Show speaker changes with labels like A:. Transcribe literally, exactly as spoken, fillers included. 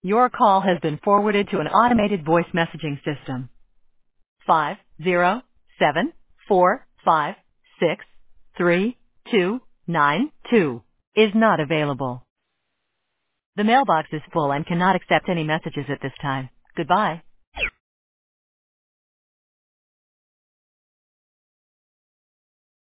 A: Your call has been forwarded to an automated voice messaging system. Five zero seven four five six three two nine two is not available. The mailbox is full and cannot accept any messages at this time. Goodbye.